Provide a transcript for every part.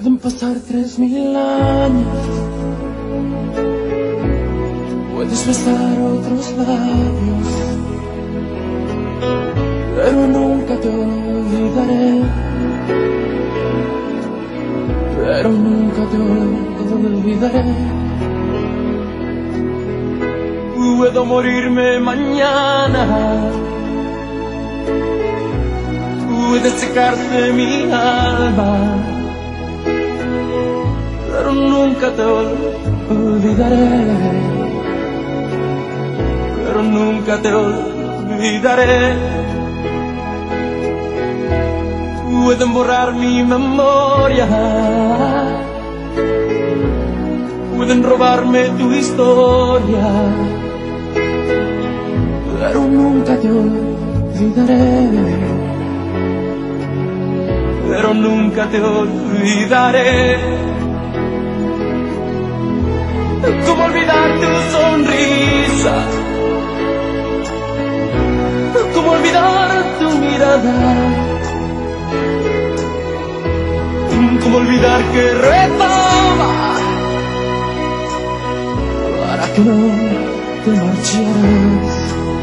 Pueden pasar 3000 años, puedes besar otros labios, pero nunca te olvidaré, pero nunca te olvidaré. Puedo morirme mañana, puede secarse mi alma, pero nunca te olvidaré, pero nunca te olvidaré. Pueden borrar mi memoria, pueden robarme tu historia, pero nunca te olvidaré, pero nunca te olvidaré. ¿Cómo olvidar tu sonrisa? ¿Cómo olvidar tu mirada? ¿Cómo olvidar que rezaba para que no te marcharas?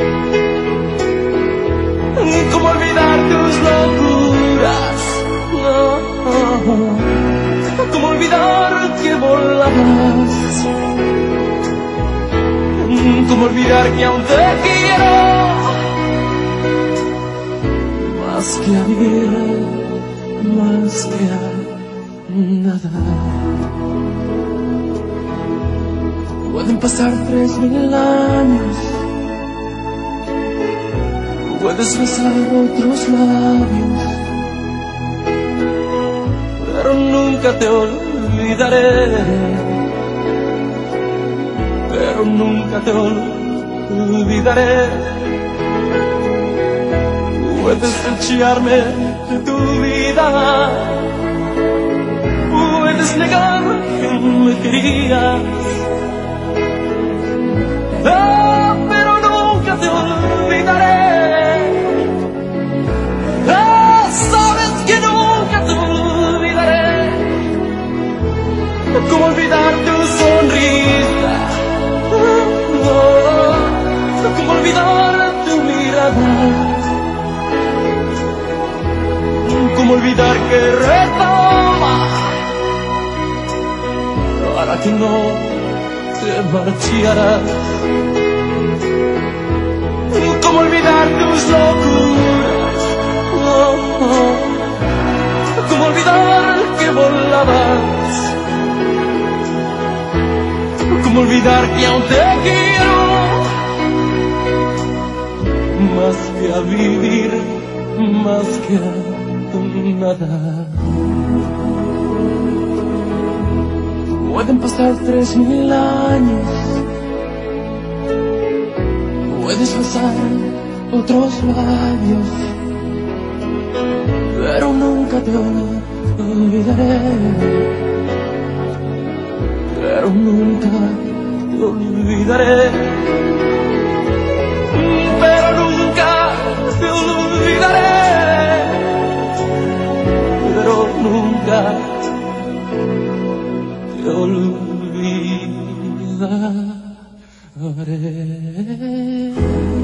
¿Cómo olvidar tus locuras? ¿Cómo olvidar que volabas? ¿Cómo olvidar que aún te quiero más que a vivir, más que a nada? Pueden pasar 3000 años, puedes besar otros labios, pero nunca te olvidaré, pero nunca te olvidaré. Puedes echarme de tu vida, puedes negar que me querías, pero nunca te olvidaré. Sabes que nunca te olvidaré. ¿Cómo olvidar tu sonrisa? ¿Cómo olvidar tu mirada? ¿Cómo olvidar que rezaba para que no te marcharas? ¿Cómo olvidar tus locuras? ¿Cómo olvidar que volabas? ¿Cómo olvidar que aún te quiero más que a vivir, más que a nada? Pueden pasar 3000 años, puedes besar otros labios, pero nunca te olvidaré, pero nunca te olvidaré, pero nunca te olvidaré, pero nunca te olvidaré.